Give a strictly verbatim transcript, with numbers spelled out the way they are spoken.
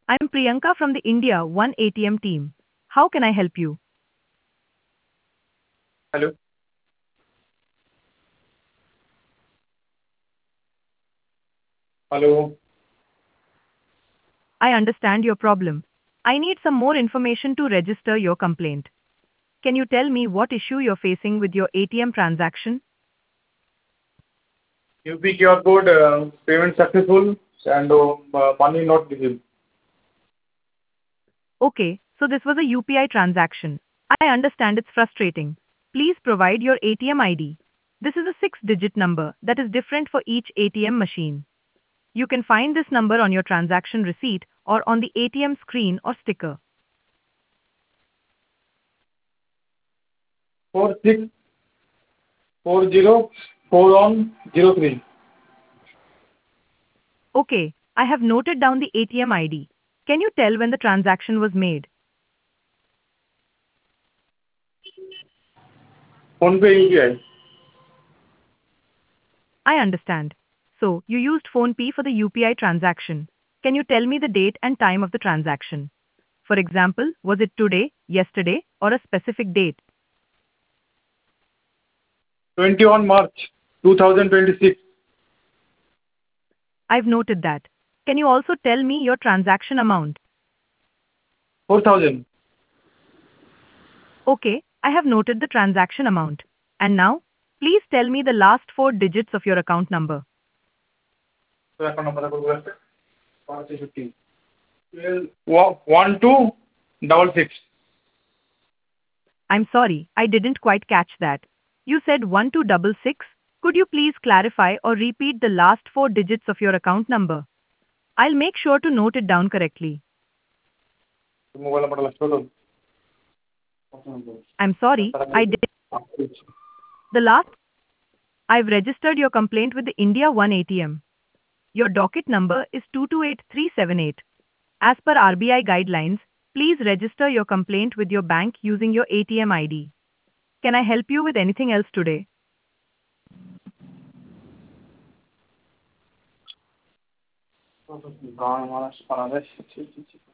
I'm Priyanka from the India One A T M team. How can I help you? Hello. Hello. I understand your problem. I need some more information to register your complaint. Can you tell me what issue you're facing with your A T M transaction? U P Q R code uh, payment successful and uh, money not received. Okay, so this was a U P I transaction. I understand it's frustrating. Please provide your A T M I D. This is a six digit number that is different for each A T M machine. You can find this number on your transaction receipt or on the A T M screen or sticker. Four six four zero four one zero three. Okay, I have noted down the A T M I D. Can you tell when the transaction was made? Phone Pay U P I. I understand. So, you used PhonePe for the U P I transaction. Can you tell me the date and time of the transaction? For example, was it today, yesterday, or a specific date? twenty-first March two thousand twenty-six. I've noted that. Can you also tell me your transaction amount? four thousand. Okay, I have noted the transaction amount. And now, please tell me the last four digits of your account number. So account number is five fifteen. One two double six. I'm sorry, I didn't quite catch that. You said one two six six. Could you please clarify or repeat the last four digits of your account number? I'll make sure to note it down correctly. Mobile number last total. I'm sorry, I did. The last, I've registered your complaint with the India One A T M. Your docket number is two two eight three seven eight. As per R B I guidelines, please register your complaint with your bank using your A T M I D. Can I help you with anything else today? Bangladesh, Bangladesh.